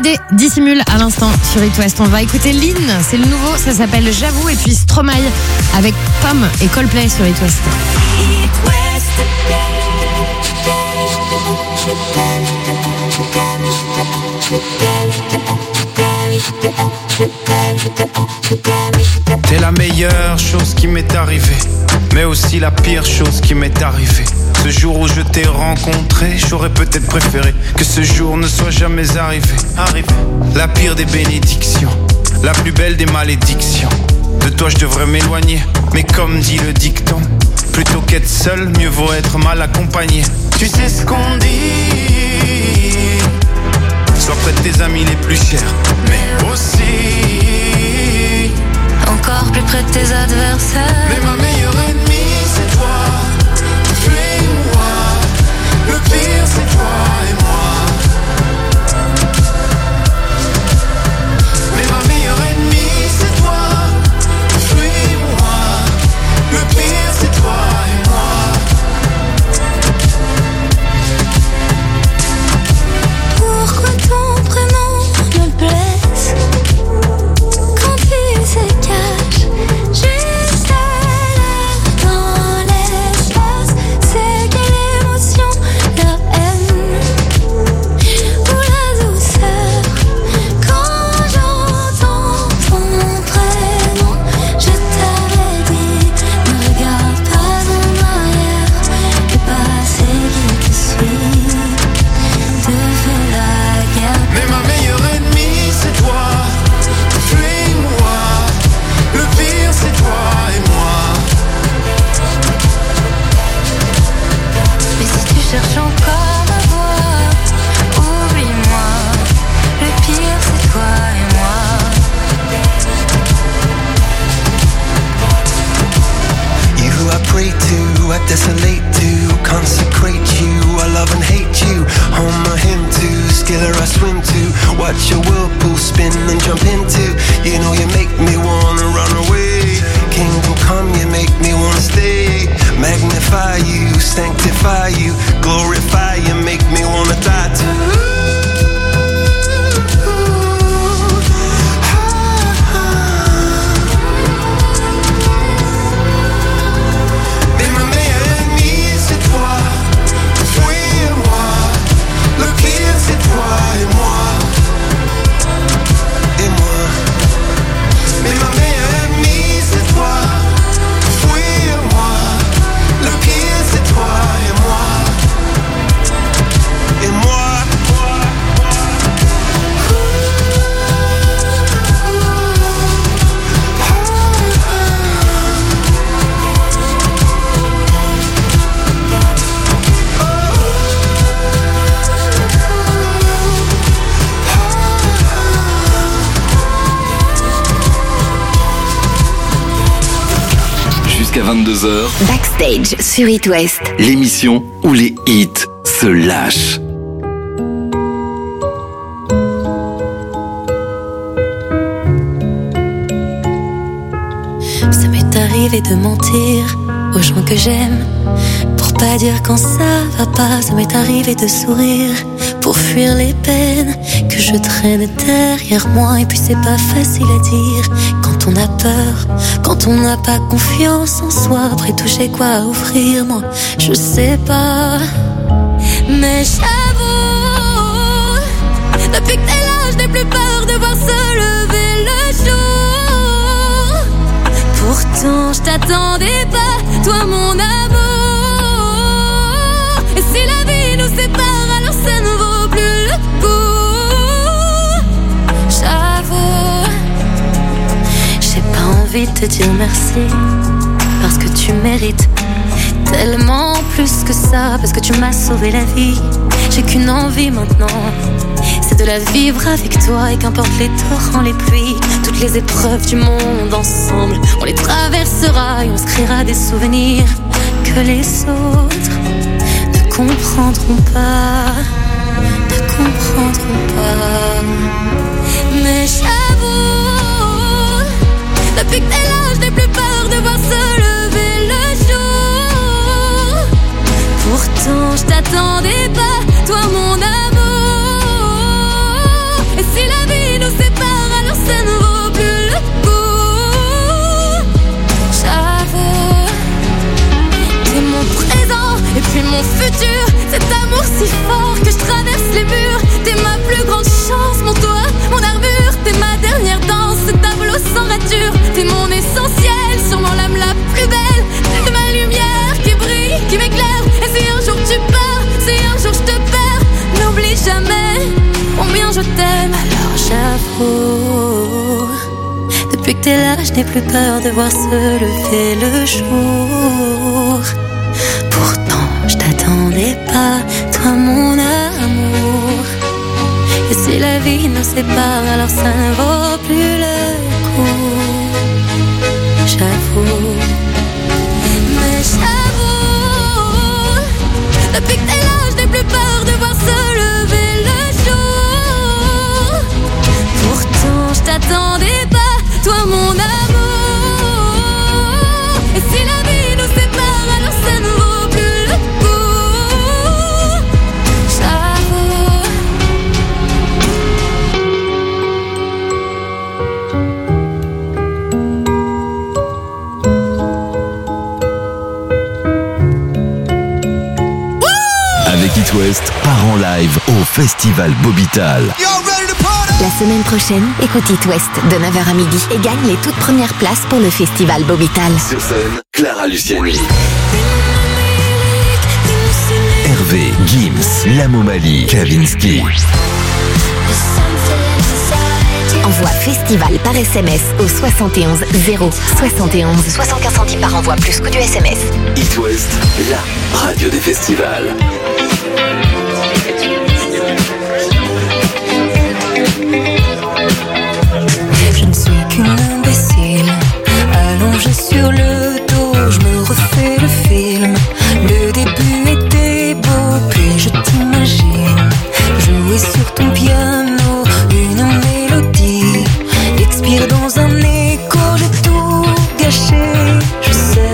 Hallyday dissimule à l'instant sur It West. On va écouter Lynn, c'est le nouveau, ça s'appelle J'avoue. Et puis Stromae avec Pomme et Coldplay sur It West. T'es la meilleure chose qui m'est arrivée, mais aussi la pire chose qui m'est arrivée. Ce jour où je t'ai rencontré, j'aurais peut-être préféré que ce jour ne soit jamais arrivé. La pire des bénédictions, la plus belle des malédictions. De toi je devrais m'éloigner, mais comme dit le dicton, plutôt qu'être seul, mieux vaut être mal accompagné. Tu sais ce qu'on dit, sois près de tes amis les plus chers, mais aussi encore plus près de tes adversaires. Mais ma meilleure ennemie c'est toi. Fuis-moi, le pire c'est toi et moi. Mais ma meilleure ennemie c'est toi. Fuis-moi, le pire c'est toi et moi. Pourquoi ton prénom me blesse quand il se cache juste à l'air dans l'espace? C'est quelle émotion, la haine ou la douceur? Quand j'entends ton prénom, je t'avais dit, ne regarde pas en arrière, le passé qui te suit te fait la guerre. Mais ma meilleure ennemie c'est toi. Fuis-moi, le pire c'est toi et moi. Mais si tu cherches encore ma voix, oublie-moi, le pire c'est toi et moi. You who I pray to, I desolate to, consecrate you, I love and hate you. On my hymn to, skiller I swim to, watch your whirlpool spin and jump into. You know you make me wanna run away. Kingdom come, you make me wanna stay. Magnify you, sanctify you, glorify you, make me wanna die too. Jusqu'à 22h, Backstage sur It West. l'émission où les hits se lâchent. Ça m'est arrivé de mentir aux gens que j'aime pour pas dire quand ça va pas. Ça m'est arrivé de sourire pour fuir les peines que je traîne derrière moi. Et puis c'est pas facile à dire quand on a peur, quand on n'a pas confiance en soi. Après tout j'ai quoi à offrir, moi je sais pas. Mais j'avoue, depuis que t'es là je n'ai plus peur de voir se lever le jour. Pourtant je t'attendais pas, toi mon amour. Et si la vie nous sépare, alors ça ne vaut plus le coup. J'avoue, j'ai pas envie de te dire merci, parce que tu mérites tellement plus que ça, parce que tu m'as sauvé la vie. J'ai qu'une envie maintenant, c'est de la vivre avec toi. Et qu'importe les torrents, les pluies, toutes les épreuves du monde, ensemble on les traversera et on se créera des souvenirs que les autres ne comprendront pas, ne comprendront pas. Mais j'avoue, depuis que t'es là je n'ai plus peur de voir se lever le jour. Pourtant je t'attendais pas, toi mon amour. Et si mon futur. Cet amour si fort que je traverse les murs. T'es ma plus grande chance, mon toit, mon armure. T'es ma dernière danse, ce tableau sans rature. T'es mon essentiel, sûrement l'âme la plus belle. T'es ma lumière qui brille, qui m'éclaire. Et si un jour tu pars, si un jour je te perds, n'oublie jamais combien je t'aime. Alors j'avoue, depuis que t'es là, je n'ai plus peur de voir se lever le jour. Pourtant, je t'attendais pas, toi mon amour. Et si la vie nous sépare, alors ça ne vaut plus le coup. J'avoue, mais j'avoue, depuis que t'es là, je n'ai plus peur de voir se lever le jour. Pourtant, je t'attendais pas, toi mon amour. Et si la vie nous sépare, alors ça ne vaut plus le coup. J'avoue. Avec It West, part en live au Festival Bobital. La semaine prochaine, écoute It West de 9h à midi et gagne les toutes premières places pour le Festival Bobital. Sur scène, Clara Luciani, Hervé, Gims, Lamomali, Kavinsky. Envoie Festival par SMS au 71 0 71. 75 centimes par envoi plus coût du SMS. It West, la radio des festivals. Je ne suis qu'une imbécile, allongée sur le dos, je me refais le film. Le début était beau, puis je t'imagine jouer sur ton piano une mélodie, expire dans un écho, j'ai tout gâché. Je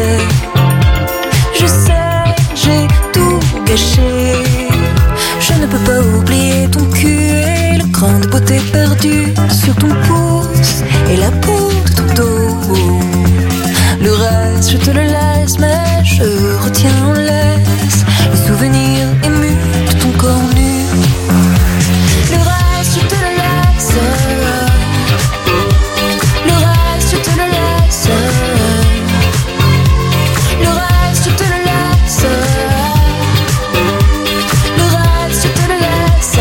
sais, j'ai tout gâché. Je ne peux pas oublier ton cul et le grain de beauté perdu sur ton pouce et la peau de ton dos. Le reste, je te le laisse, mais je retiens en laisse le souvenir ému de ton corps nu. Le reste, je te le laisse. Le reste, je te le laisse. Le reste, je te le laisse. Le reste, je te le laisse.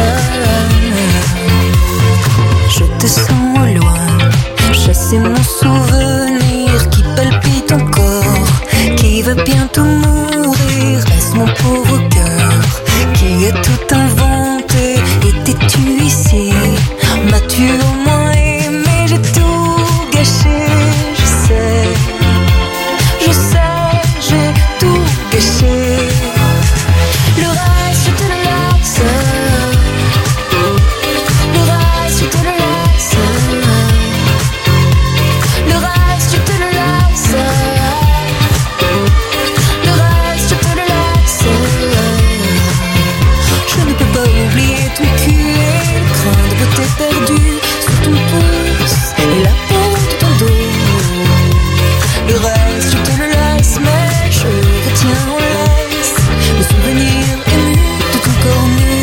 Je te sens au loin, chasser mon souvenir qui palpite encore, qui va bientôt mourir. Reste mon pauvre cœur qui a tout inventé. Étais-tu ici? M'as-tu au moins aimé? J'ai tout gâché. Je sais, j'ai tout gâché. Le reste, je te le laisse. Le reste, je te le laisse. Le reste, je te le laisse. Le reste, je te le laisse. Je ne peux pas oublier ton cul et le grain de beauté perdu sur ton pouce et la peau de ton dos. Le reste, je te le laisse, mais je retiens en laisse le souvenir ému de ton corps nu.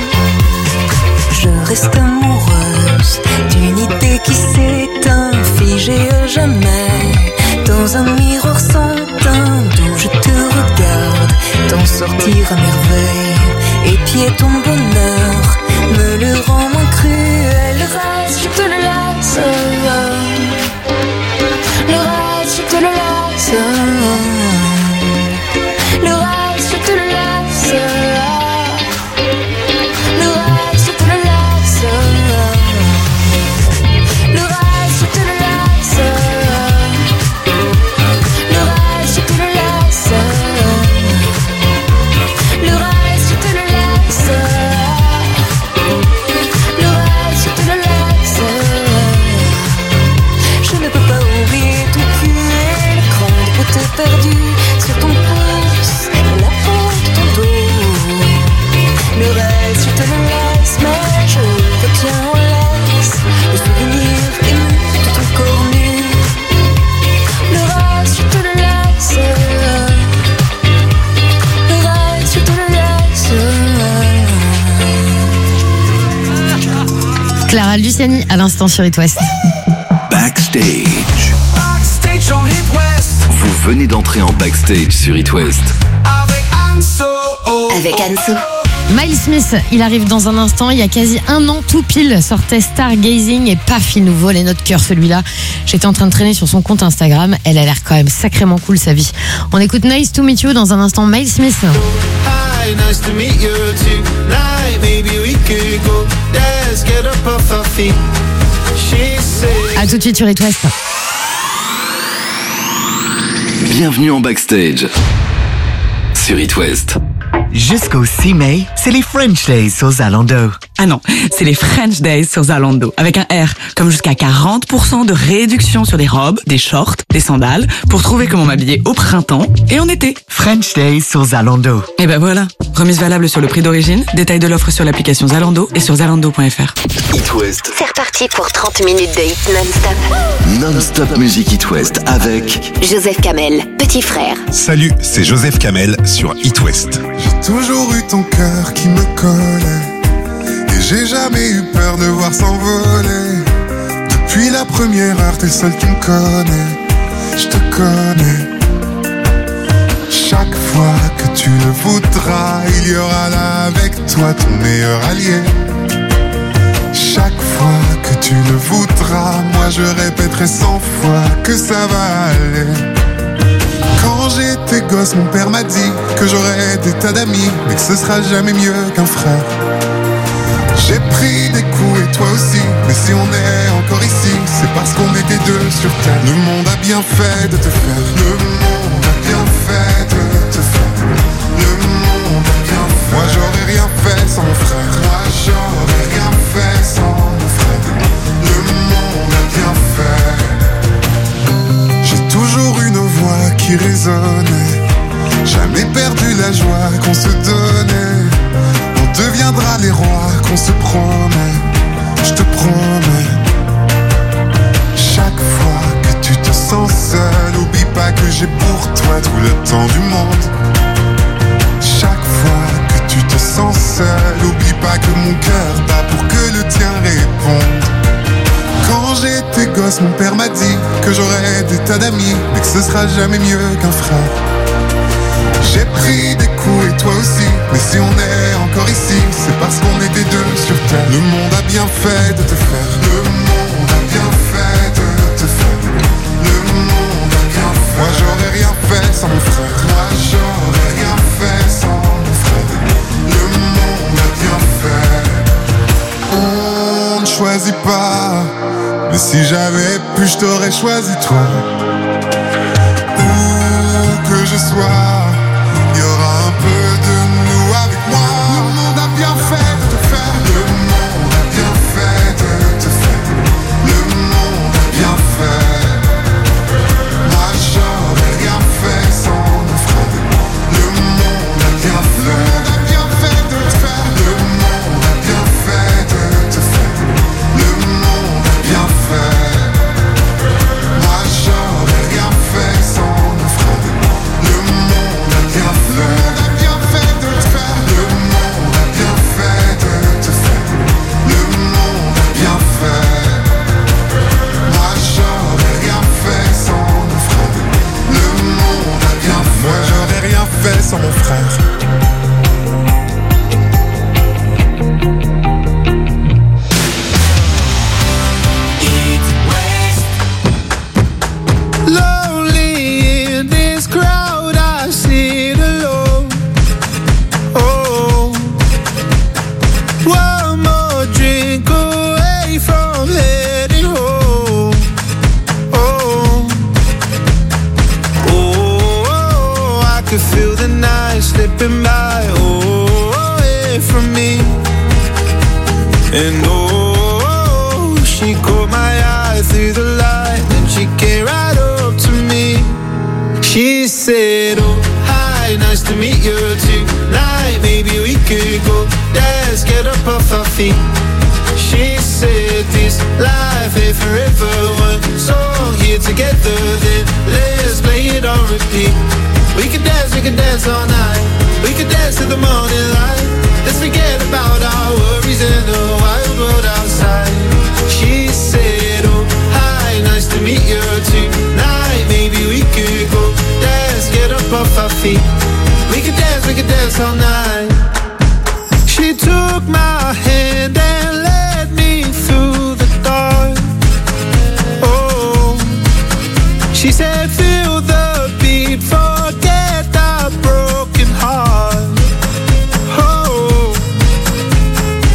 Je reste amoureuse d'une idée qui s'éteint, figée à jamais dans un miroir sans teint, d'où je te regarde t'en sortir à merveille. Épier ton bonheur me le rend moins cruel. Le reste, je te le laisse. Le reste, je te le laisse. Le reste, je te le laisse. Le reste, je te le laisse. Le reste, je te le laisse. Le reste, je te le laisse. Le reste, je te le laisse. Clara Luciani à l'instant sur It West. Backstage. Vous venez d'entrer en backstage sur It West. Avec Anso. Miles Smith, il arrive dans un instant. Il y a quasi un an, tout pile, sortait Stargazing et paf, il nous volait notre cœur celui-là. J'étais en train de traîner sur son compte Instagram. Elle a l'air quand même sacrément cool sa vie. On écoute Nice to Meet You dans un instant. Miles Smith. Hi, nice to meet you tonight. Maybe we could go dance, get up off our feet. She said. À tout de suite sur It West. Bienvenue en backstage sur It West. Jusqu'au 6 mai, c'est les French Days sur Zalando. Ah non, c'est les French Days sur Zalando, avec un R, comme jusqu'à 40% de réduction sur des robes, des shorts, des sandales, pour trouver comment m'habiller au printemps et en été. French Days sur Zalando. Et ben voilà, remise valable sur le prix d'origine, détail de l'offre sur l'application Zalando et sur zalando.fr. It West. C'est reparti pour 30 minutes de hit non-stop. Non-stop musique It West avec Joseph Kamel, petit frère. Salut, c'est Joseph Kamel sur It West. J'ai toujours eu ton cœur qui me collait, et j'ai jamais eu peur de voir s'envoler. Depuis la première heure, t'es le seul qui me connaît. Je te connais. Chaque fois que tu le voudras, il y aura là avec toi ton meilleur allié. Chaque fois que tu le voudras, moi je répéterai 100 fois que ça va aller. Quand j'étais gosse, mon père m'a dit que j'aurais des tas d'amis, mais que ce sera jamais mieux qu'un frère. J'ai pris des coups et toi aussi, mais si on est encore ici, c'est parce qu'on était deux sur terre. Le monde a bien fait de te faire. Le monde a bien fait de te faire. Le monde a bien fait. Moi j'aurais rien fait sans mon frère. Moi j'aurais rien fait sans mon frère. Le monde a bien fait. J'ai toujours une voix qui résonnait, jamais perdu la joie qu'on se donnait. On deviendra les rois qu'on se promet, je te promets. Chaque fois que tu te sens seul, oublie pas que j'ai pour toi tout le temps du monde. Chaque fois que tu te sens seul, oublie pas que mon cœur bat pour que le tien réponde. Quand j'étais gosse, mon père m'a dit que j'aurais des tas d'amis, mais que ce sera jamais mieux qu'un frère. J'ai pris des coups et toi aussi, mais si on est encore ici, c'est parce qu'on était deux sur terre. Le monde a bien fait de te faire. Le monde a bien fait de te faire. Le monde a bien fait. Moi j'aurais rien fait sans mon frère. Moi j'aurais rien fait sans mon frère. Le monde a bien fait. On ne choisit pas, mais si j'avais pu, je t'aurais choisi toi. Où que je sois, il y aura un peu de nous avec moi. Le monde a bien fait de te faire. Le monde a bien fait de te faire. Le monde a bien fait. Moi j'aurais rien fait sans mon frère. Le monde a bien fait. Le monde a bien fait de te faire. Le monde a bien fait de te faire. Le monde a bien fait. Moi j'aurais rien fait sans mon frère. Le monde a bien fait. Le monde a bien fait de te faire. Le monde a bien fait de te faire. Le monde a bien fait. Moi j'aurais rien fait sans mon frère. Le monde a bien fait. Moi j'aurais rien fait sans mon frère. Lonely in this crowd, I sit alone. Oh, one more drink away from heading home. Oh, oh, I could feel the night slipping by. Oh, away from me. And oh, she caught my eye through the light, and she came right up to me. She said, oh, hi, nice to meet you tonight. Maybe we could go dance, get up off our feet. She said, this life ain't forever. One song here together, then let's play it on repeat. We could dance all night. We could dance to the morning light. Let's forget about our worries and the wild world outside.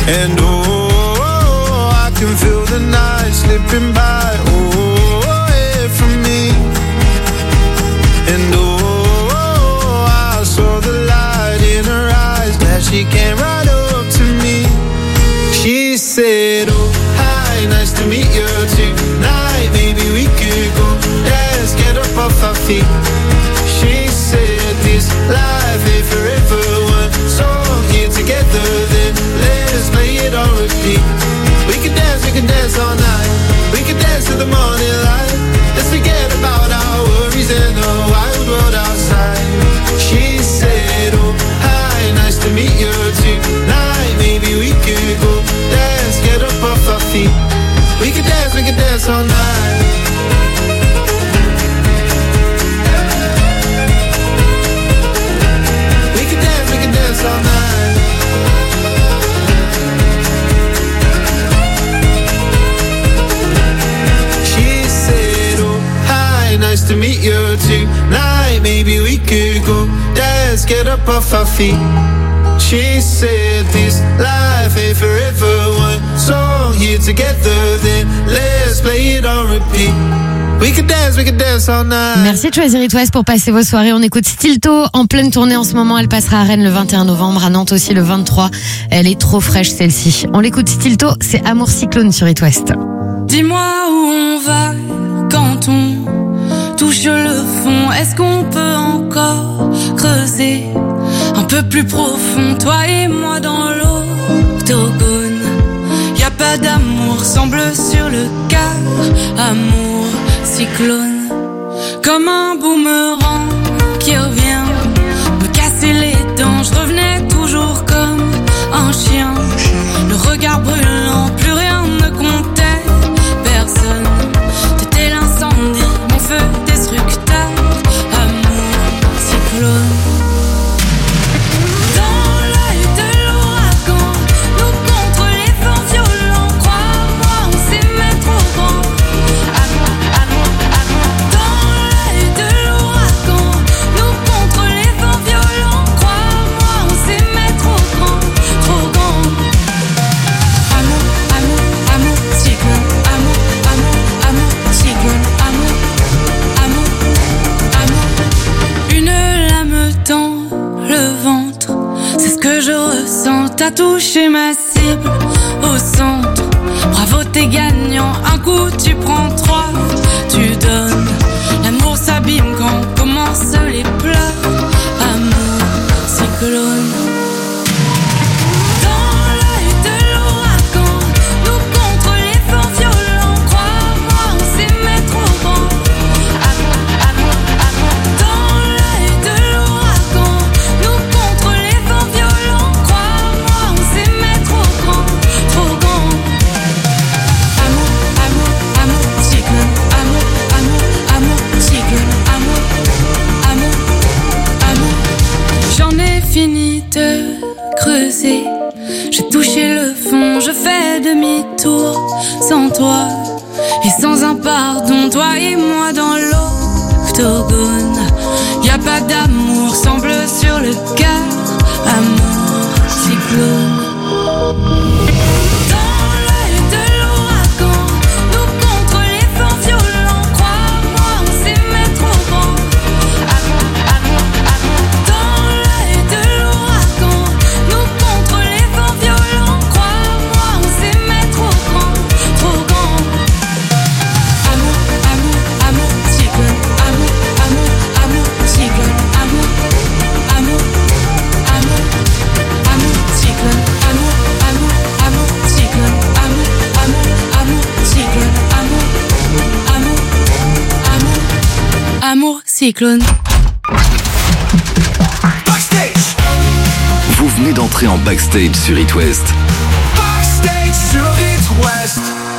And oh, I can feel the night slipping by, oh, away from me. And oh, I saw the light in her eyes, glad she came right up to me. She said, oh, hi, nice to meet you tonight. Maybe we could go dance, get up off our feet. She said, this life ain't forever. One song here together, then let's play it on repeat. We can dance all night. We can dance till the morning light. Let's forget about our worries and the wild world outside. She said, oh, hi, nice to meet you tonight. Maybe we could go dance, get up off our feet. We can dance all night. We can dance all night. She said, oh, hi, nice to meet you tonight. Maybe we could go dance, get up off our feet. She said this life ain't forever. One song here together, then let's play it on repeat. We can dance all night. Merci de choisir It West pour passer vos soirées. On écoute Stilto en pleine tournée en ce moment. Elle passera à Rennes le 21 novembre, à Nantes aussi le 23. Elle est trop fraîche celle-ci. On l'écoute Stilto, c'est Amour Cyclone sur It West. Dis-moi où on va quand on touche le fond. Est-ce qu'on peut encore creuser un peu plus profond, toi et moi dans l'octogone? Y'a pas d'amour, semble sur le quart. Amour cyclone, comme un boomerang qui revient me casser les dents. Je revenais toujours comme un chien, le regard brûlant, plus rien ne comptait. Personne, t'étais l'incendie, mon feu destructeur. Amour cyclone. T'as touché ma cible au centre. Bravo, t'es gagnant. Un coup, tu prends 3, tu donnes. L'amour s'abîme quand commencent les pleurs. Amour cyclone. J'ai touché le fond, je fais demi-tour sans toi et sans un pardon, toi et moi dans l'octogone. Y'a pas d'amour, semble sur le quart. Amour cyclone. Cyclone. Vous venez d'entrer en backstage sur It West. Backstage sur It West.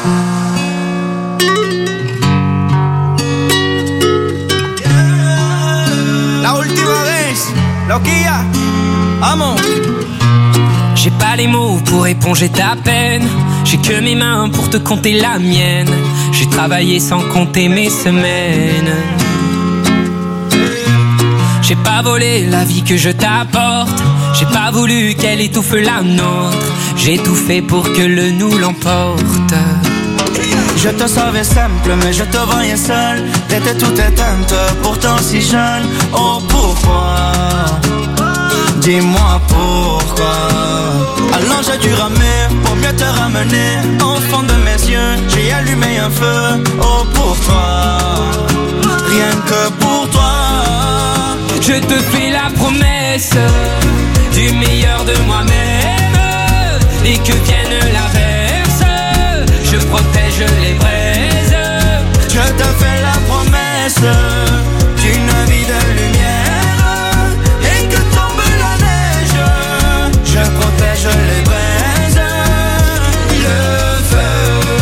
La última vez, loquilla, vamos. J'ai pas les mots pour éponger ta peine. J'ai que mes mains pour te compter la mienne. J'ai travaillé sans compter mes semaines. J'ai pas volé la vie que je t'apporte. J'ai pas voulu qu'elle étouffe la nôtre. J'ai tout fait pour que le nous l'emporte. Je te savais simple mais je te voyais seul. T'étais toute éteinte, pourtant si jeune. Oh pourquoi? Dis-moi pourquoi. Alors j'ai dû ramer pour mieux te ramener. Au fond de mes yeux, j'ai allumé un feu. Oh pour toi, rien que pour toi. Je te fais la promesse du meilleur de moi-même. Et que vienne l'averse, je protège les braises. Je te fais la promesse d'une vie de lumière. Et que tombe la neige, je protège les braises. Le feu,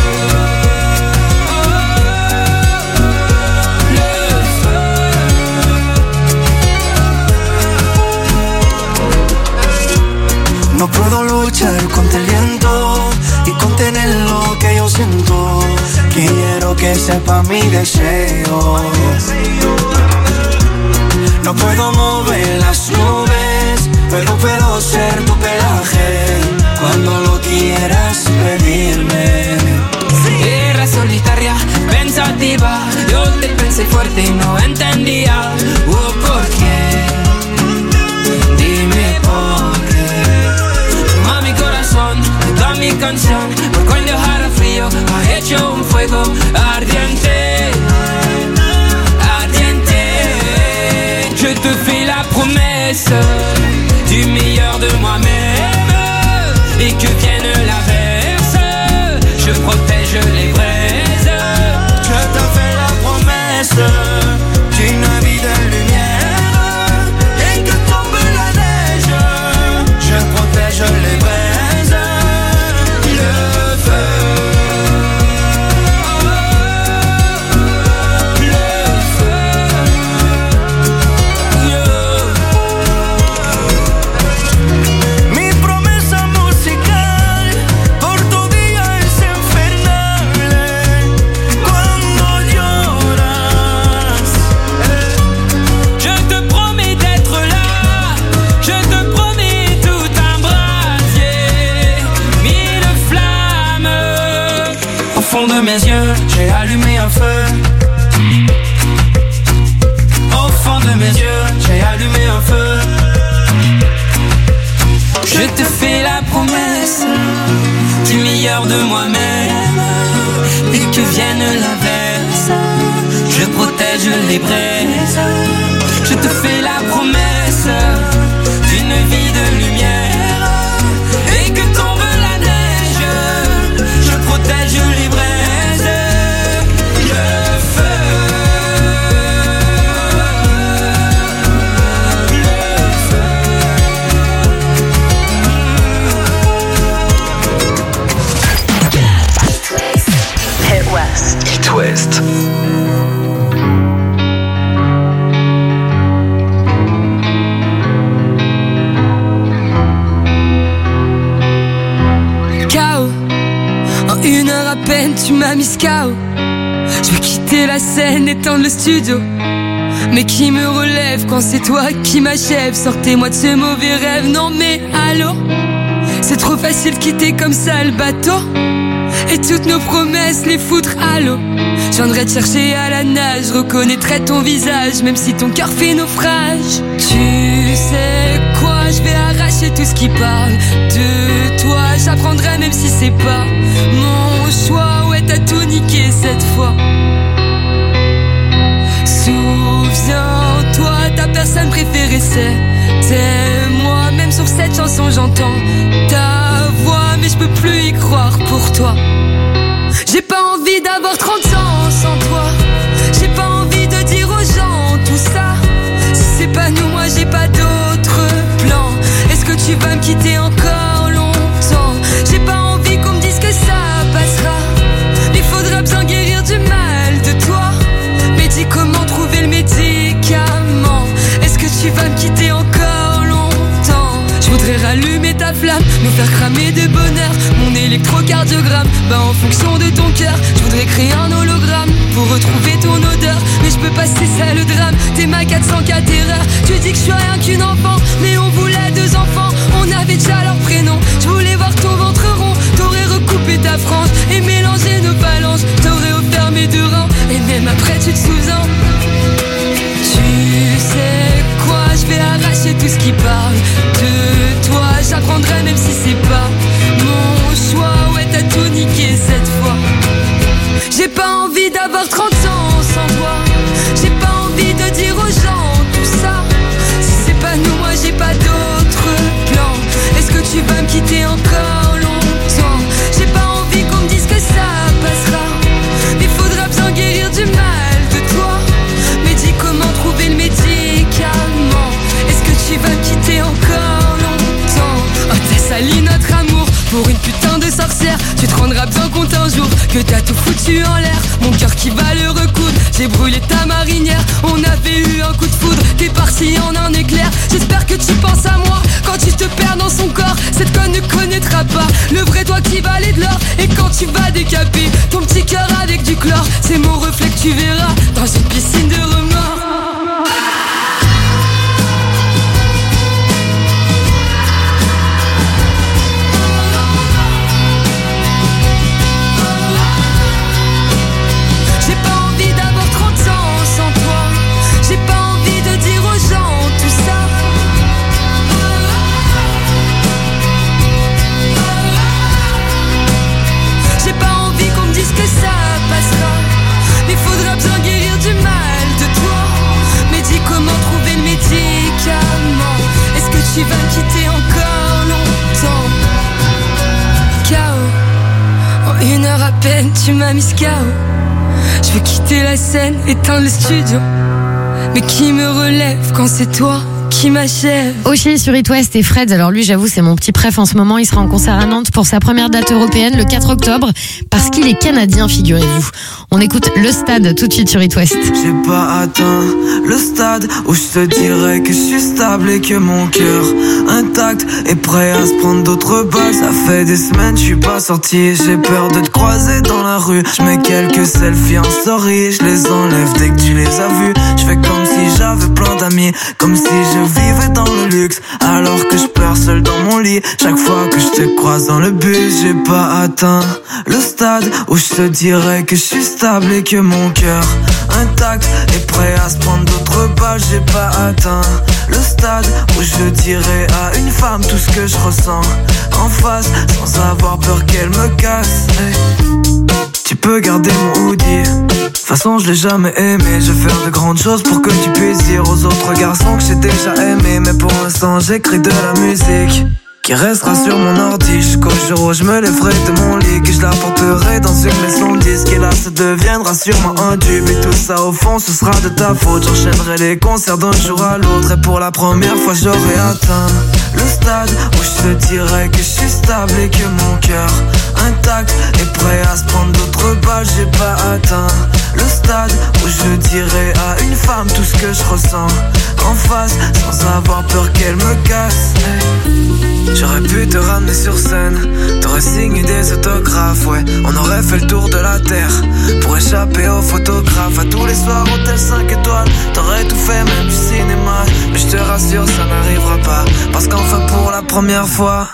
le feu. No puedo luchar contra el viento y contener lo que yo siento. Quiero que sepa mi deseo. No puedo mover las nubes, pero puedo ser tu pelaje cuando lo quieras pedirme. Era solitaria, pensativa. Yo te pensé fuerte y no entendía. ¿Por qué? Dime por qué. Toma mi corazón, toda mi canción. Porque en dejar frío ha hecho un fuego ardiente. Ardiente. Je te fais la promesse du meilleur de moi-même. Et que vienne l'averse, je protège les braises. Je te fais la promesse d'une vie de lumière. Et que tombe la neige, je protège les braises. Le feu, le feu. Mi promesa musical por tu día es infernal. Cuando lloras, Je te promets d'être là. Je te promets tout un brasier. Mille flammes. au fond de mes yeux, j'ai allumé un feu. Au fond de mes yeux, j'ai allumé un feu. Je te fais la promesse du meilleur de moi-même. Et que vienne l'averse, je protège les braises. Je te fais la promesse d'une vie de lumière. Et que tombe la neige, je protège les braises. Le feu, le feu. Hit West. It West. KO. En 1 heure à peine, tu m'as mis KO. Je veux quitter la scène, éteindre le studio. Mais qui me relève quand c'est toi qui m'achève? Sortez-moi de ce mauvais rêve, non mais allô? C'est trop facile de quitter comme ça le bateau. Et toutes nos promesses, les foutre à l'eau. Je viendrai te chercher à la nage, je reconnaîtrai ton visage, même si ton cœur fait naufrage. Tu sais quoi, je vais arracher tout ce qui parle de toi. J'apprendrai même si c'est pas mon choix. Ouais, t'as tout niqué cette fois. Souviens-toi, ta personne préférée c'était moi. Même sur cette chanson j'entends ta voix, mais je peux plus y croire pour toi. J'ai pas envie d'avoir 30 ans sans toi. J'ai pas envie de dire aux gens tout ça. Si c'est pas nous, moi j'ai pas d'autre plan. Est-ce que tu vas me quitter encore longtemps? J'ai pas envie qu'on me dise que ça passera. Il faudra bien guérir du mal de toi. Mais dis comment trouver le médicament. Est-ce que tu vas me quitter encore longtemps? Je voudrais rallumer allumer ta flamme, nous faire cramer de bonheur. Mon électrocardiogramme, en fonction de ton cœur. Je voudrais créer un hologramme pour retrouver ton odeur. Mais je peux pas, c'est ça le drame. T'es ma 404 erreur. Tu dis que je suis rien qu'une enfant, mais on voulait 2 enfants. On avait déjà leur prénom. Je voulais voir ton ventre rond. T'aurais recoupé ta frange et mélangé nos phalanges. T'aurais offert mes 2 reins. Et même après tu te souviens. Tu sais quoi, je vais arracher tout ce qui parle de toi. J'apprendrai même si c'est pas mon choix. Ouais, t'as tout niqué cette fois. J'ai pas envie d'avoir 30 ans sans toi. J'ai pas envie de dire aux gens tout ça. Si c'est pas nous, moi j'ai pas d'autre plan. Est-ce que tu vas me quitter encore longtemps? J'ai pas envie qu'on me dise que ça passera. Il faudra bien guérir du mal de toi. Mais dis comment trouver le médicament. Est-ce que tu vas me quitter encore longtemps? Oh, t'as sali notre amour pour une putain de sorcière. Tu te rendras bien compte un jour que t'as tout foutu en l'air. Mon cœur qui va le recoudre. J'ai brûlé ta marinière. On avait eu un coup de foudre. T'es parti en un éclair. J'espère que tu penses à moi quand tu te perds dans son corps. Cette conne ne connaîtra pas le vrai toi qui valait de l'or. Et quand tu vas décaper ton petit cœur avec du chlore, c'est mon reflet que tu verras dans une piscine de remords. Tu vas me quitter encore longtemps. KO, en 1 heure à peine, tu m'as mis KO. Je veux quitter la scène, éteindre le studio. Mais qui me relève quand c'est toi qui m'achève? Oshi sur It West et Fred, alors lui j'avoue c'est mon petit préf en ce moment, il sera en concert à Nantes pour sa première date européenne le 4 octobre parce qu'il est canadien, figurez-vous. On écoute Le Stade tout de suite sur It West. J'ai pas atteint le stade où je te dirais que je suis stable et que mon cœur intact est prêt à se prendre d'autres balles. Ça fait des semaines je suis pas sorti, j'ai peur de te croiser dans la rue. Je mets quelques selfies en story, je les enlève dès que tu les as vus. Je fais comme si j'avais plein d'amis, comme si je vivais dans le luxe, alors que je pleure seul dans mon lit. Chaque fois que je te croise dans le bus, j'ai pas atteint le stade où je te dirais que je suis stable et que mon cœur intact est prêt à se prendre d'autres balles. J'ai pas atteint le stade où je dirais à une femme tout ce que je ressens en face, sans avoir peur qu'elle me casse. Hey. Tu peux garder mon hoodie, de toute façon je l'ai jamais aimé. Je vais faire de grandes choses pour que tu puisses dire aux autres garçons que j'ai déjà aimé. Mais pour l'instant j'écris de la musique qui restera sur mon ordi jusqu'au jour où je me lèverai de mon lit, que je la porterai dans une maison de disque. Et là ça deviendra sûrement un tube. Et tout ça au fond ce sera de ta faute. J'enchaînerai les concerts d'un jour à l'autre. Et pour la première fois j'aurai atteint le stade où je te dirais que je suis stable et que mon cœur intact est prêt à se prendre d'autres balles. J'ai pas atteint le stade où je dirais à une femme tout ce que je ressens en face, sans avoir peur qu'elle me casse. Hey. J'aurais pu te ramener sur scène, t'aurais signé des autographes, ouais. On aurait fait le tour de la terre pour échapper aux photographes. À tous les soirs, hôtel 5 étoiles, t'aurais tout fait, même du cinéma. Mais je te rassure, ça n'arrivera pas, parce qu'enfin pour la première fois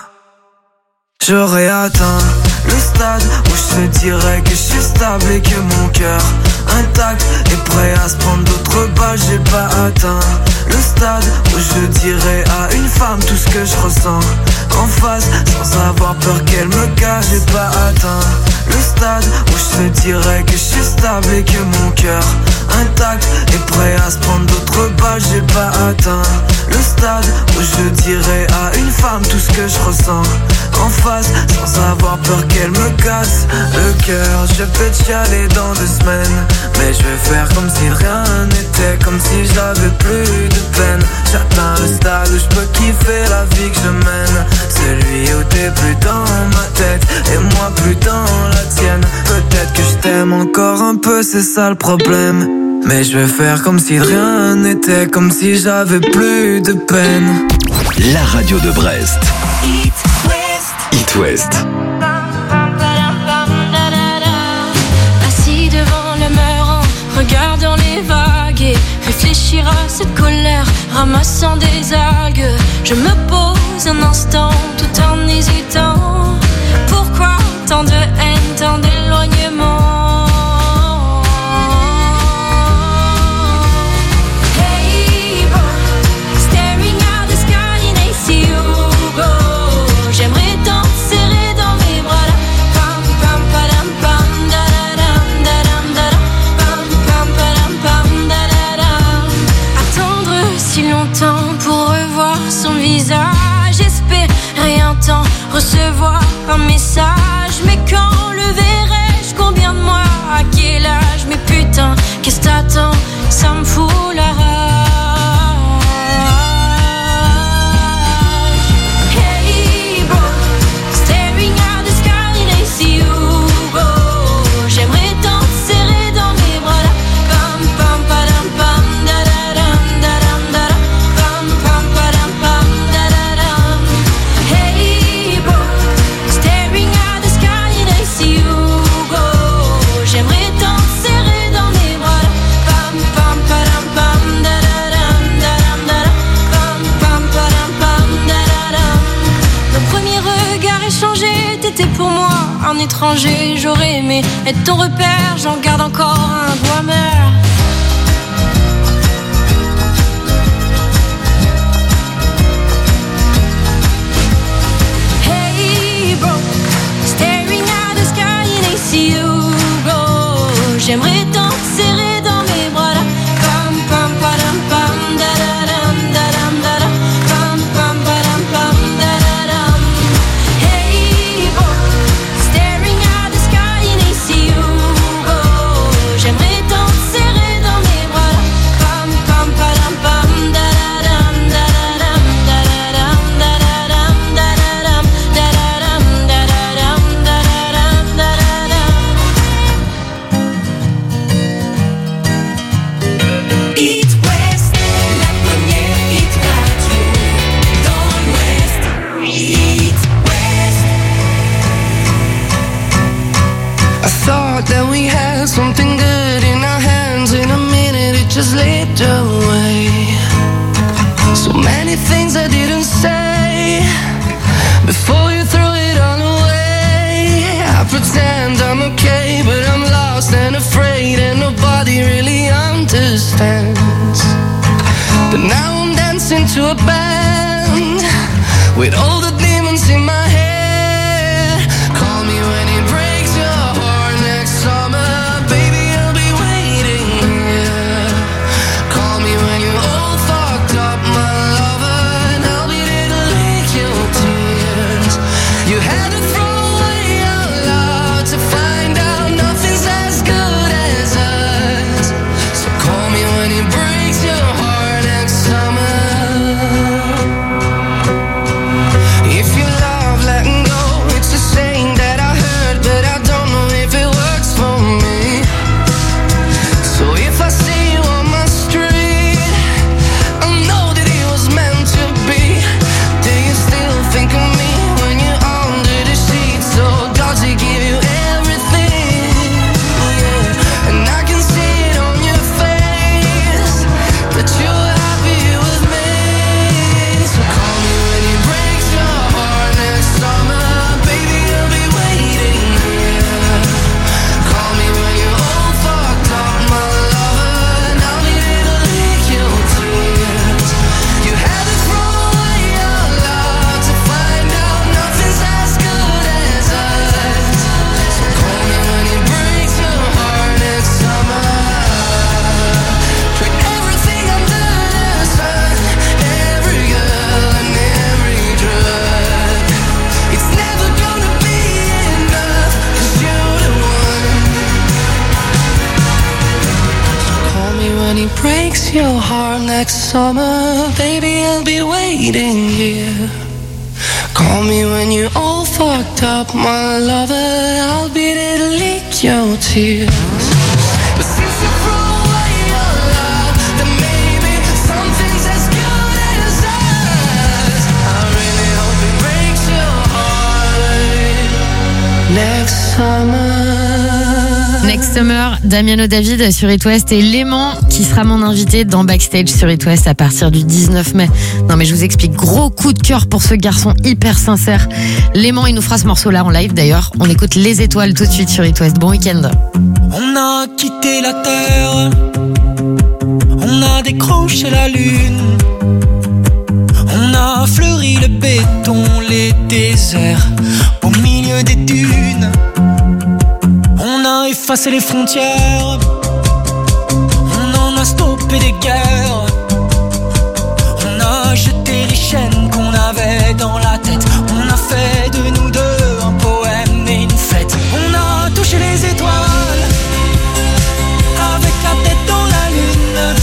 j'aurais atteint le stade où je te dirais que je suis stable et que mon cœur intact est prêt à se prendre d'autres balles. J'ai pas atteint le stade où je dirais à une femme tout ce que je ressens en face, sans avoir peur qu'elle me cache. J'ai pas atteint le stade où je te dirais que je suis stable et que mon cœur intact est prêt à se prendre d'autres balles. J'ai pas atteint le stade où je dirais à une femme tout ce que je ressens en face, sans avoir peur qu'elle me casse le cœur. Je vais te chialer dans 2 semaines, mais je vais faire comme si rien n'était, comme si j'avais plus de peine. J'atteins le stade où je peux kiffer la vie que je mène, celui où t'es plus dans ma tête et moi plus dans la tienne. Peut-être que je t'aime encore un peu, c'est ça le problème, mais je vais faire comme si rien n'était, comme si j'avais plus de peine. La radio de Brest. West. Assis devant le mur en regardant les vagues et réfléchir à cette colère, ramassant des algues. Je me pose un instant tout en hésitant. Pourquoi tant de haine, tant d'éloignement? Recevoir un message, mais quand le verrai-je? Combien de mois? À quel âge? Mais putain, qu'est-ce que t'attends? Ça me fout la rage. Hey bro, staring at the sky and I see you go. J'aimerais tant te serrer dans mes bras là. Pam pam padam pam da da dam da dam da da. Pam pam padam pam da da dam. Hey bro, staring at the sky and I see you go. J'aimerais tant te serrer dans mes bras là. Pam pam padam pam da da dam da dam da da. Pam pam padam pam da da dam. Nos premiers regards échangés, t'étais pour moi un étranger. J'aurais aimé être ton repère, j'en garde encore un goût amer. Hey bro, staring at the sky and I see you go. J'aimerais tant te serrer dans mes bras là. Pam pam padam pam da da dam da dam da da. Pam pam padam pam da da dam. Hey bro, staring at the sky and I see you go. J'aimerais tant te serrer dans mes bras là. Pam pam padam pam da da dam da da dam da da dam da da dam da da dam da da dam da da dam da da dam da da dam. It West, la première hit radio dans l'Ouest. It West. I thought that we had something good in our hands. In a minute it just slipped away. So many things I didn't say before you threw it all away. I pretend I'm okay, but I'm lost and afraid, and nobody really understands. But now I'm dancing to a band with all the demons in my head. Call me when it breaks your heart next summer, baby, I'll be waiting here. Call me when you're all fucked up, my lover, and I'll be there to lick your tears. You had to throw away your love to find out nothing's as good as us. So call me when it breaks your heart next summer. If you love letting go, it's a saying that I heard, but I don't know if it works for me. So if I see you on my street, I know that it was meant to be. Do you still think of me when you're under the sheets? So God to give you everything, yeah. And I can see it on your face that you're happy with me. So call me when it breaks your heart next summer, baby, I'll be waiting here. Call me when you're all fucked up, my lover, and I'll be there to lick your tears. You had to throw away your love to find out nothing's as good as us. So call me when it breaks your heart next summer. Put everything under the sun, every girl and every drug. It's never gonna be enough, 'cause you're the one. Call me when it breaks your heart next summer, baby, I'll be waiting here. Call me when you're all fucked up, my lover, I'll be there to lick your tears. But since you threw away your love, then maybe something's as good as us. I really hope it breaks your heart. Next Summer, Damiano David sur It West et Léman qui sera mon invité dans Backstage sur It West à partir du 19 mai. Non mais je vous explique, gros coup de cœur pour ce garçon hyper sincère. Léman, il nous fera ce morceau-là en live d'ailleurs. On écoute Les Étoiles tout de suite sur It West. Bon week-end. On a quitté la terre, on a décroché la lune, on a fleuri le béton, les déserts au milieu des dunes. On a effacé les frontières, on en a stoppé des guerres, on a jeté les chaînes qu'on avait dans la tête, on a fait de nous deux un poème et une fête. On a touché les étoiles avec la tête dans la lune,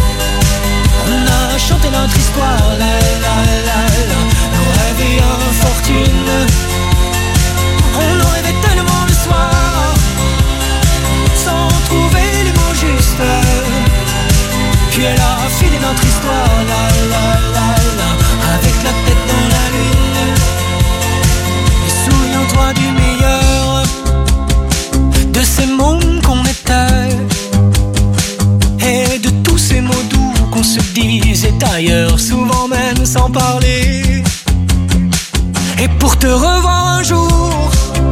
on a chanté notre histoire, la la la la, nos rêves et infortune. On en rêvait tellement le soir, sans trouver les mots justes. Puis elle a filé notre histoire, la la la la, avec la tête dans la lune. Et souviens-toi du meilleur de ces mômes qu'on était, et de tous ces mots doux qu'on se disait ailleurs, souvent même sans parler. Et pour te revoir un jour,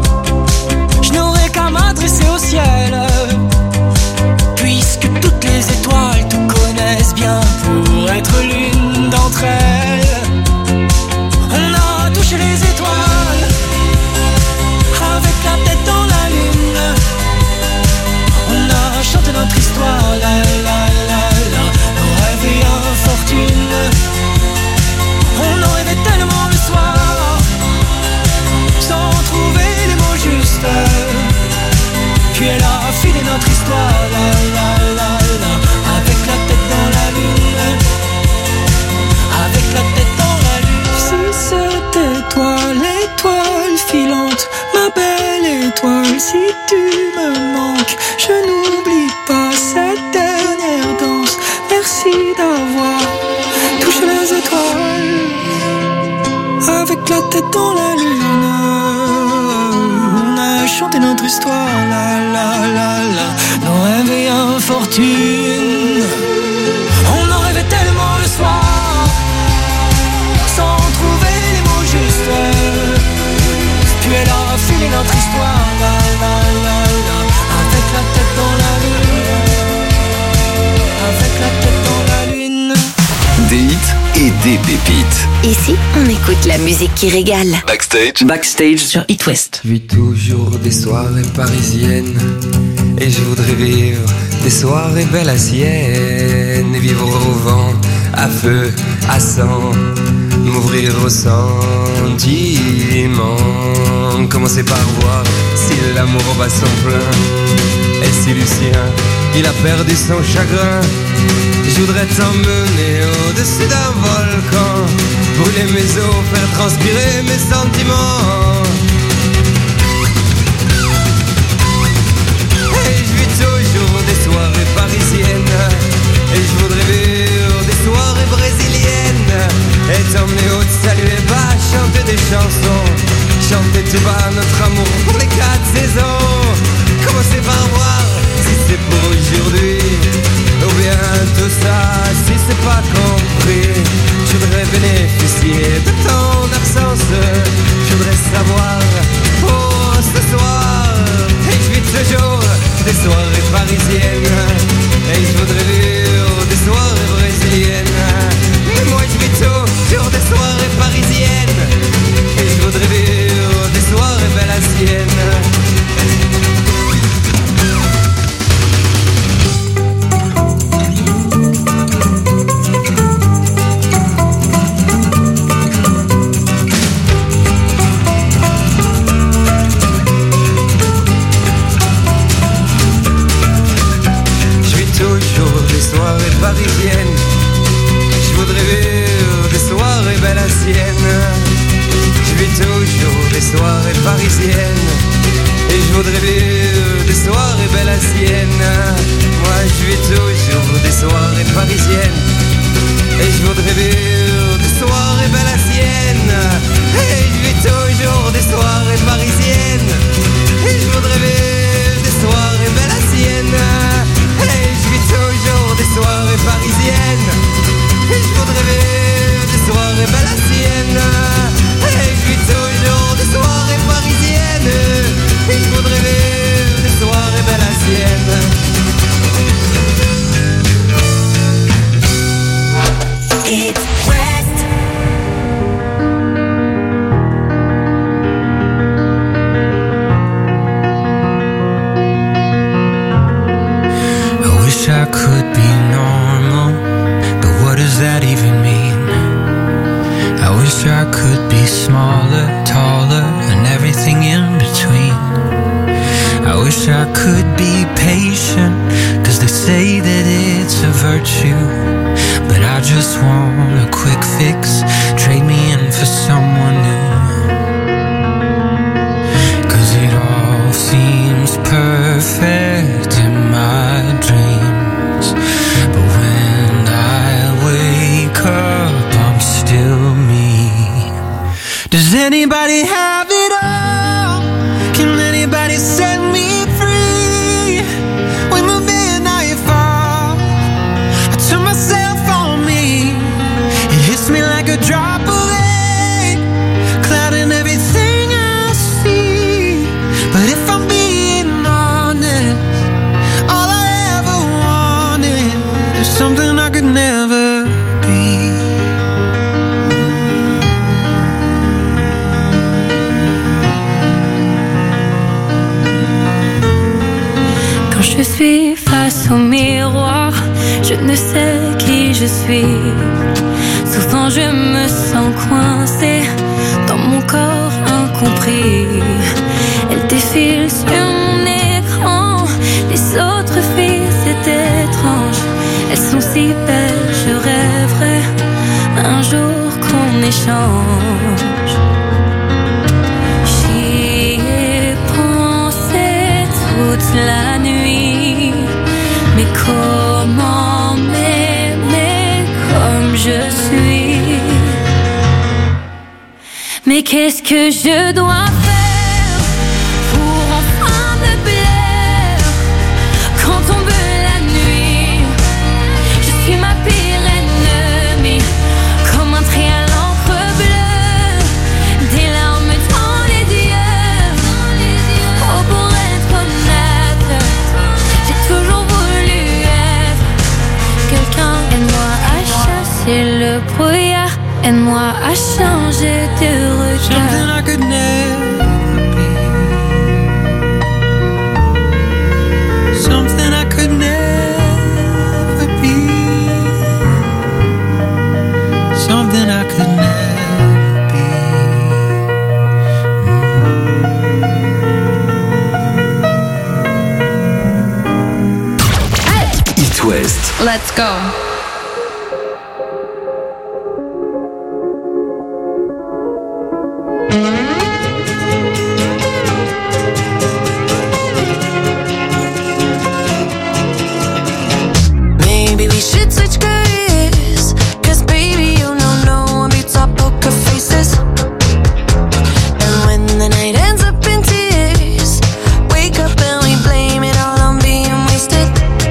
je n'aurai qu'à m'adresser au ciel, puisque toutes les étoiles te connaissent bien pour être l'une d'entre elles. On a touché les étoiles avec la tête dans la lune, on a chanté notre histoire, la la la la, nos rêves et infortune. On en rêvait tellement le soir, sans trouver les mots justes. Puis elle a filé notre histoire, la la la la, avec la tête dans la lune, avec la tête dans la lune. Si c'était toi l'étoile filante, ma belle étoile, si tu me manques, je n'oublie pas cette dernière danse. Merci d'avoir touché les étoiles avec la tête dans la lune. On a chanté notre histoire, la la la la, nos rêves et infortune. On en rêvait tellement le soir, sans trouver les mots justes. Puis elle a filé notre histoire, la la la la, avec la tête dans la lune, avec la tête dans la lune. Des hits et des pépites. Ici, on écoute la musique qui régale. Backstage sur It West. Je vis toujours des soirées parisiennes, et je voudrais vivre des soirées belles à Sienne, et vivre au vent, à feu, à sang, m'ouvrir au sentiment. Commencer par voir si l'amour bat son plein, et si Lucien, il a perdu son chagrin. Je voudrais t'emmener au-dessus d'un volcan, brûler mes os, faire transpirer mes sentiments. Et je vis toujours des soirées parisiennes, et je voudrais vivre des soirées brésiliennes, et t'emmener au saluer bas, chanter des chansons, chanter tout bas notre amour pour les 4 saisons. Commencer par voir si c'est pour aujourd'hui, ou bien tout ça si c'est pas compris. Je voudrais bénéficier de ton absence, je voudrais savoir pour ce soir. Et je vis toujours des soirées parisiennes, et je voudrais vivre des soirées brésiliennes. Mais moi je vis toujours des soirées parisiennes, et je voudrais vivre des soirées belles à Sienne. Parisienne, je voudrais vivre des soirées belles à Sienne. Je vis toujours des soirées parisiennes, et je voudrais vivre des soirées belles à Sienne. Moi je vis toujours des soirées parisiennes, et je voudrais vivre des soirées belles à Sienne. Et je vis toujours des soirées parisiennes, et je wish I could be patient, 'cause they say that it's a virtue. But I just want a quick fix, trade me in for someone new. 'Cause it all seems perfect in my dreams, but when I wake up I'm still me. Does anybody have it all? Can anybody set me free? When the midnight falls, I turn myself on me. It hits me like a drop of rain, clouding everything I see. But if I'm being honest, all I ever wanted is something I could never be. Je suis face au miroir, je ne sais qui je suis. Souvent je me sens coincée dans mon corps incompris. Elle défile sur mon écran, les autres filles c'est étrange. Elles sont si belles, je rêverais un jour qu'on échange. J'y ai pensé toute la nuit. Mais comment m'aimer comme je suis? Mais qu'est-ce que je dois faire pour enfin me plaire? Quand tombe la nuit, je suis ma pire ennemie. Comme un trait à l'encre bleue, des larmes dans les yeux. Oh, pour être honnête, j'ai toujours voulu être quelqu'un. Aide-moi à chasser le brouillard, aide-moi à changer de regard. Something I could never be. Something I could never be. Something I could never be. It West. Let's go. Maybe we should switch careers, 'cause baby you know no one beats our poker faces. And when the night ends up in tears, wake up and we blame it all on being wasted.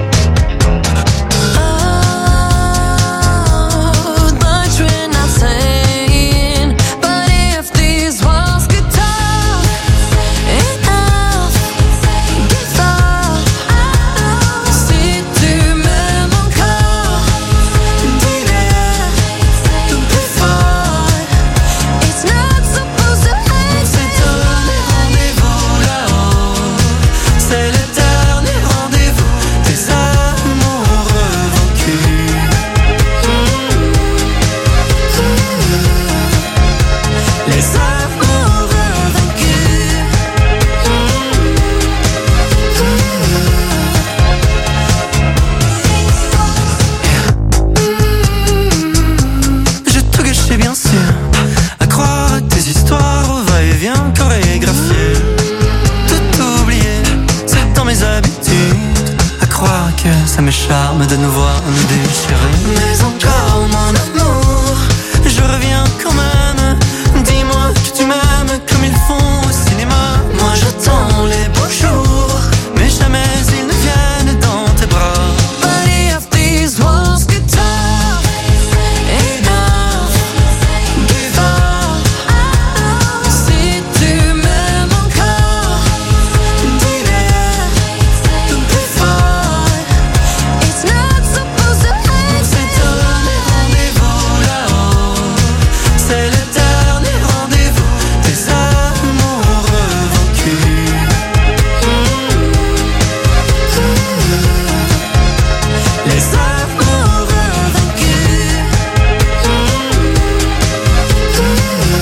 Oh, but we're not saying. But if these walls could talk, enough, give up. Si tu m'aimes encore, dis-le plus fort. It's not supposed to end. C'est donné rendez-vous là-haut. C'est le dernier rendez-vous des amoureux vaincus. Les amoureux vaincus. J'ai tout gâché bien sûr, à croire à tes histoires au va-et-vient chorégraphié. Tout oublié, c'est dans mes habitudes. À croire que ça me charme de nous voir nous déchirer. Mais encore mon amour, je reviens quand même. Dis-moi que tu m'aimes comme ils font au cinéma. Moi j'attends les beaux jours, mais jamais ils ne viennent dans tes bras. But if these walls could talk, enough, give up. Si tu m'aimes encore, dis-le plus fort. It's not supposed to end. C'est donné rendez-vous là-haut. C'est le dernier rendez-vous des amoureux vaincus. Les amoureux vaincus.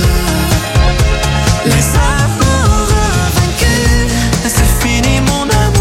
Les amoureux vaincus. C'est fini mon amour.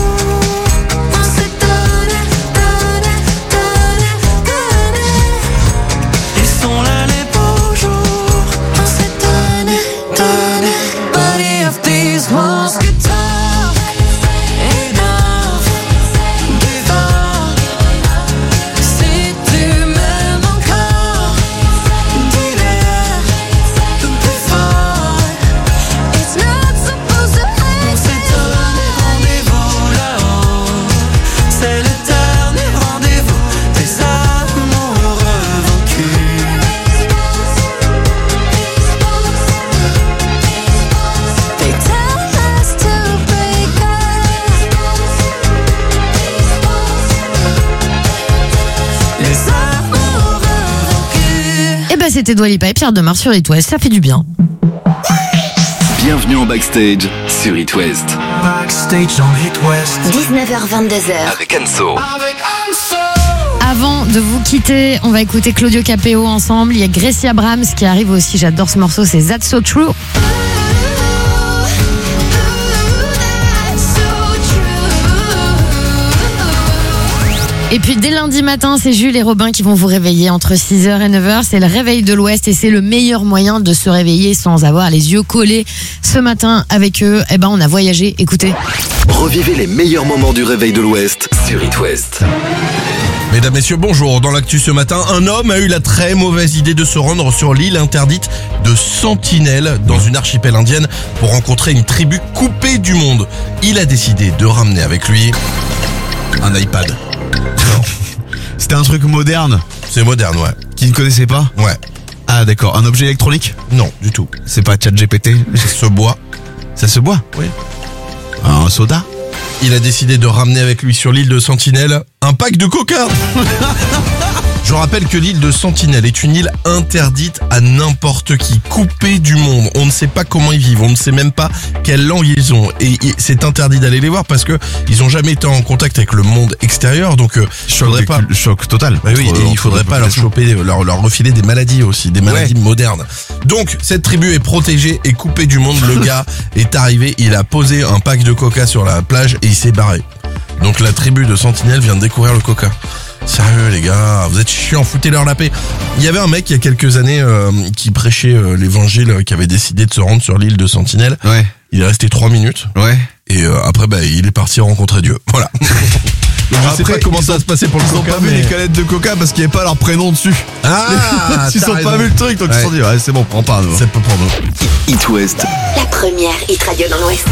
c'était Dua Lipa et Pierre Demar sur It West, ça fait du bien. Bienvenue en backstage sur It West. Backstage on It West. 19h-22h. Avec Anso. Avant de vous quitter, on va écouter Claudio Capéo ensemble. Il y a Gracie Abrams qui arrive aussi, j'adore ce morceau, c'est That's So True. Et puis dès lundi matin, c'est Jules et Robin qui vont vous réveiller entre 6h et 9h. C'est le réveil de l'Ouest et c'est le meilleur moyen de se réveiller sans avoir les yeux collés. Ce matin, avec eux, on a voyagé. Écoutez. Revivez les meilleurs moments du réveil de l'Ouest sur It West. Mesdames, messieurs, bonjour. Dans l'actu ce matin, un homme a eu la très mauvaise idée de se rendre sur l'île interdite de Sentinelle, dans une archipel indienne, pour rencontrer une tribu coupée du monde. Il a décidé de ramener avec lui un iPad. C'était un truc moderne. C'est moderne, ouais. Qui ne connaissait pas? Ouais. Ah d'accord, un objet électronique? Non, du tout. C'est pas ChatGPT? Ça se boit. Ça se boit? Oui. Un soda? Il a décidé de ramener avec lui sur l'île de Sentinelle un pack de coca. Je rappelle que l'île de Sentinelle est une île interdite à n'importe qui, coupée du monde. On ne sait pas comment ils vivent, on ne sait même pas quelle langue ils ont. Et c'est interdit d'aller les voir parce que ils ont jamais été en contact avec le monde extérieur. Donc, choc total. Bah oui, et il faudrait pas leur choper, leur refiler des maladies aussi, des maladies modernes. Donc, cette tribu est protégée et coupée du monde. Le gars est arrivé, il a posé un pack de coca sur la plage et il s'est barré. Donc, la tribu de Sentinelle vient de découvrir le coca. Sérieux les gars, vous êtes chiants, foutez-leur la paix. Il y avait un mec il y a quelques années qui prêchait l'évangile, qui avait décidé de se rendre sur l'île de Sentinelle. Ouais. Il est resté 3 minutes. Ouais. Et après il est parti rencontrer Dieu. Voilà. Je sais pas comment ça va se passer pour le coca. Ils ont pas vu les canettes de coca parce qu'il n'y avait pas leur prénom dessus. Ah, ils ont pas vu le truc, donc ils se sont dit ouais, c'est bon, prends pas. C'est pas pour nous. It West. La première hit radio dans l'Ouest.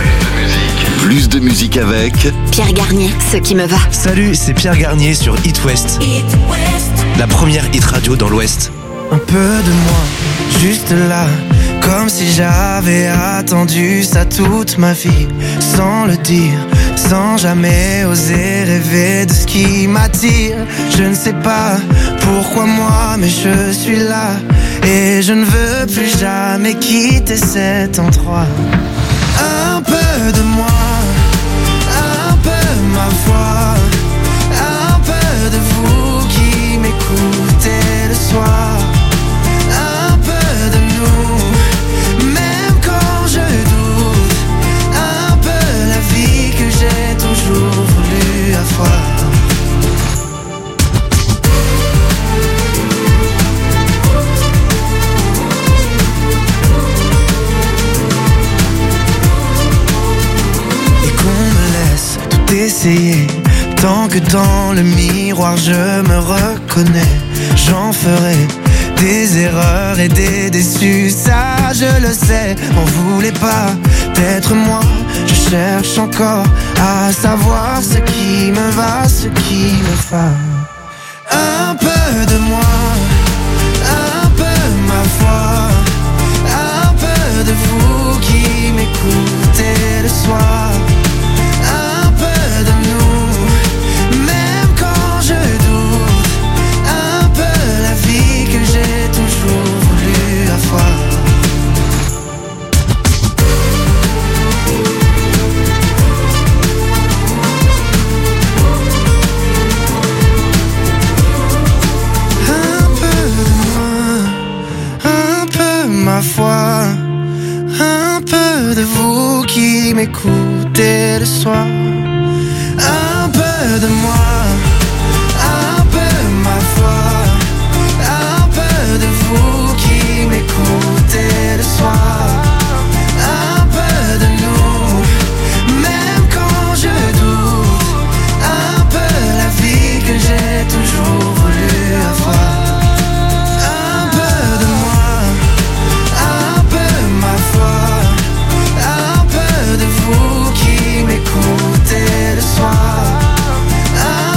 Plus de musique avec Pierre Garnier, ce qui me va. Salut, c'est Pierre Garnier sur It West. La première hit radio dans l'Ouest. Un peu de moi, juste là, comme si j'avais attendu ça toute ma vie, sans le dire, sans jamais oser rêver de ce qui m'attire. Je ne sais pas pourquoi moi, mais je suis là, et je ne veux plus jamais quitter cet endroit. Un peu de moi, un peu ma voix, un peu de vous qui m'écoutez le soir. Un peu de nous, même quand je doute, un peu la vie que j'ai toujours voulu avoir. Et qu'on me laisse tout essayer, tant que dans le miroir je me reconnais, j'en ferai des erreurs et des déçus, ça je le sais. On voulait pas d'être moi, je cherche encore à savoir ce qui me va, ce qui me va. Un peu de moi, un peu ma foi, un peu de vous qui m'écoutez le soir. Un peu de nous, même quand je doute, un peu la vie que j'ai toujours voulu avoir. Un peu de moi, un peu ma foi, un peu de vous qui m'écoutez le soir. Un peu de moi, un peu ma foi, un peu de vous qui m'écoutez le soir. Un peu de nous, même quand je doute, un peu la vie que j'ai toujours voulu avoir. Un peu de moi, un peu ma foi, un peu de vous qui m'écoutez le soir. Un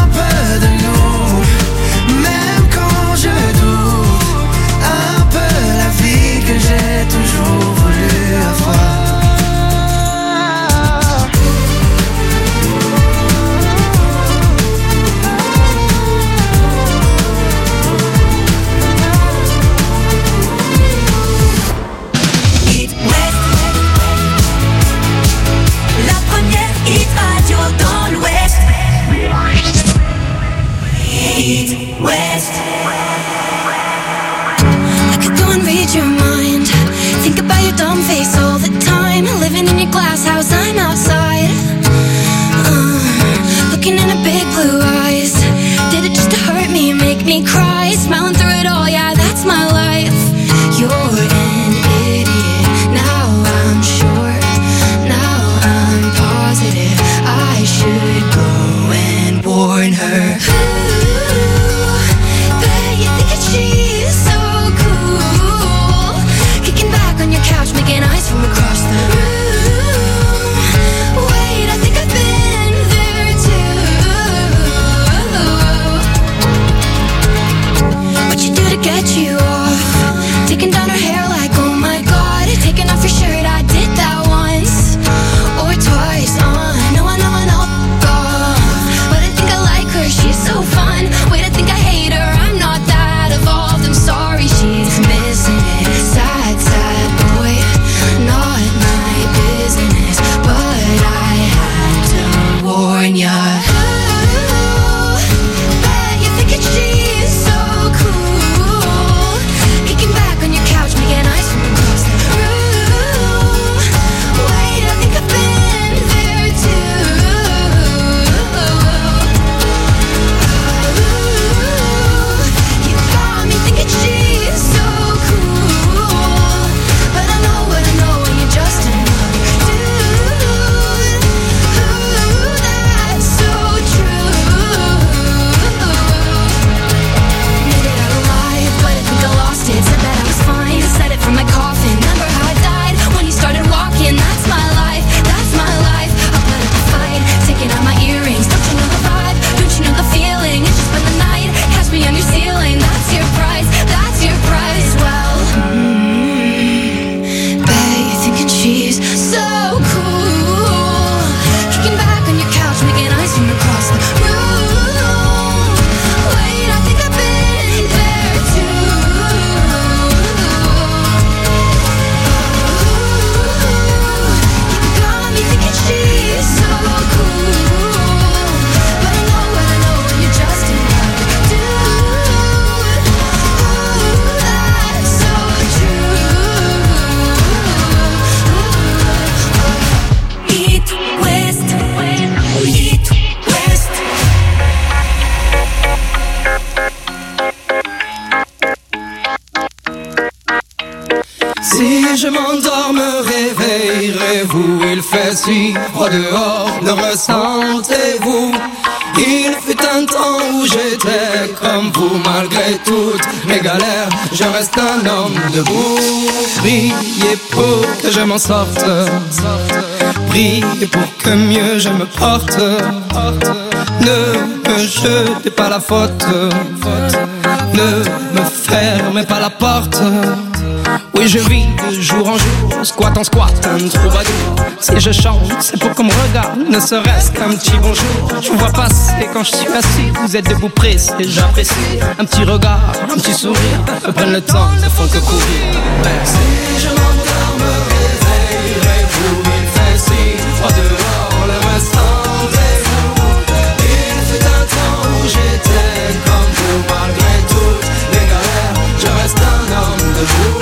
réveillerez-vous? Il fait si froid dehors, le ressentez-vous? Il fut un temps où j'étais comme vous, malgré toutes mes galères, je reste un homme debout. Priez pour que je m'en sorte, priez pour que mieux je me porte. Ne me jetez pas la faute, ne me fermez pas la porte. Oui, je vis de jour en jour, squat en squat, un troubadour. Si je chante, c'est pour qu'on me regarde, ne serait-ce qu'un petit bonjour. Je vous vois passer quand je suis assis, vous êtes debout pressé, j'apprécie. Un petit regard, un petit sourire, me prennent le temps, ne font que courir. Si je m'endors, me réveillerez-vous? Il fait si froid dehors, le ressentez-vous? Il fut un temps où j'étais comme vous, malgré toutes les galères, je reste un homme debout.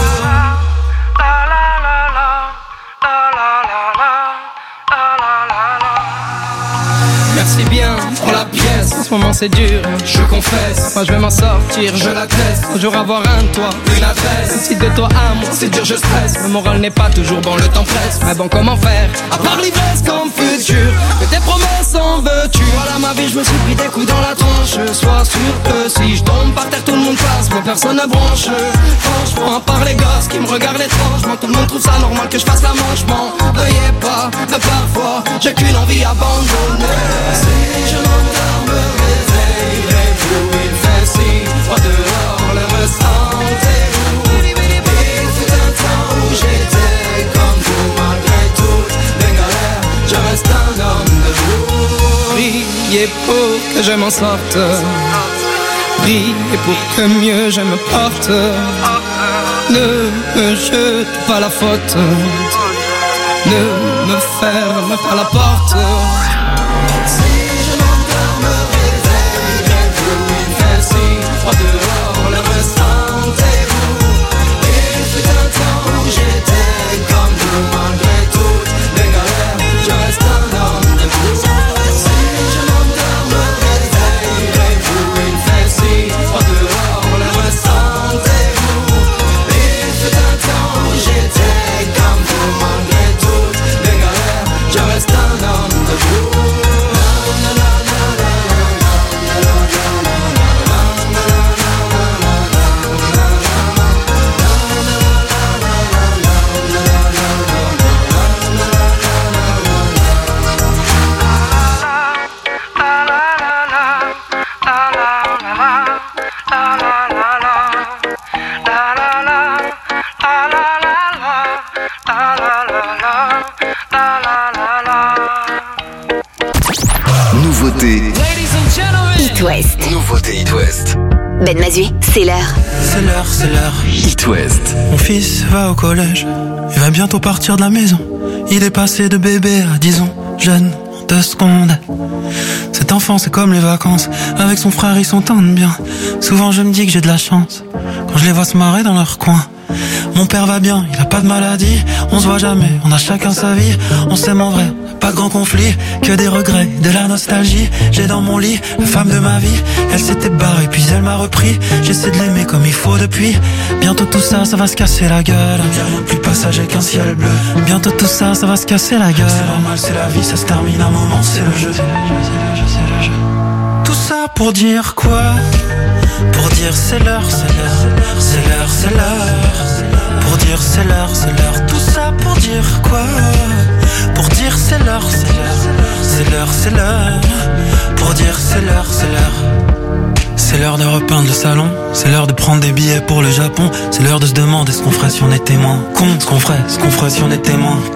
Merci bien pour la pièce, en ce moment c'est dur, je confesse. Moi je vais m'en sortir, je l'atteste. Un jour avoir un toit, une adresse. Si de toi à moi c'est dur, je stresse. Le moral n'est pas toujours bon, le temps presse. Mais bon, comment faire, à part l'ivresse comme futur? Que tes promesses en veux-tu? Voilà ma vie, je me suis pris des coups dans la tronche. Sois sûr que si je tombe par terre, tout le monde passe, mais personne ne bronche. Franchement, à part les gosses qui me regardent étrangement, tout le monde trouve ça normal que je fasse la manche. M'en veuillez pas, mais parfois j'ai qu'une envie abandonnée. Si je m'endors, me réveillerez-vous? Il fait si froid dehors, le ressentez-vous? Il fut un temps où j'étais comme vous, malgré toutes les galères, je reste un homme debout. Priez pour que je m'en sorte, priez pour que mieux je me porte. Ne me jete pas la faute, ne me ferme pas la porte. Dehors, le ressentez-vous? Il fut un temps où j'étais comme vous, malgré toutes les galères, je reste un homme debout. Si je m'endors, me réveillerez-vous? Il fait si froid dehors, le ressentez-vous? Il fut un temps où j'étais comme vous, malgré toutes les galères, je reste un homme debout. Nouveauté. It West. Nouveauté It West. Ben Mazui, c'est l'heure. C'est l'heure, c'est l'heure. It West. Mon fils va au collège, il va bientôt partir de la maison. Il est passé de bébé à 10 ans, jeune en 2 secondes. Cet enfant c'est comme les vacances, avec son frère ils s'entendent bien. Souvent je me dis que j'ai de la chance, quand je les vois se marrer dans leur coin. Mon père va bien, il a pas de maladie, on se voit jamais, on a chacun sa vie. On s'aime en vrai, pas de grand conflit, que des regrets, de la nostalgie. J'ai dans mon lit la femme de ma vie, elle s'était barrée puis elle m'a repris. J'essaie de l'aimer comme il faut depuis. Bientôt tout ça, ça va se casser la gueule. Plus passager qu'un ciel bleu. Bientôt tout ça, ça va se casser la gueule. C'est normal, c'est la vie, ça se termine un moment, c'est le jeu. Tout ça pour dire quoi? Pour dire c'est l'heure, c'est l'heure, c'est l'heure, c'est l'heure. Pour dire c'est l'heure, c'est l'heure. Tout ça pour dire quoi? Pour dire c'est l'heure, c'est l'heure, c'est l'heure, c'est l'heure. Pour dire c'est l'heure, c'est l'heure. C'est l'heure de repeindre le salon, c'est l'heure de prendre des billets pour le Japon. C'est l'heure de se demander ce qu'on ferait si on était moins con, ce qu'on ferait si on était moins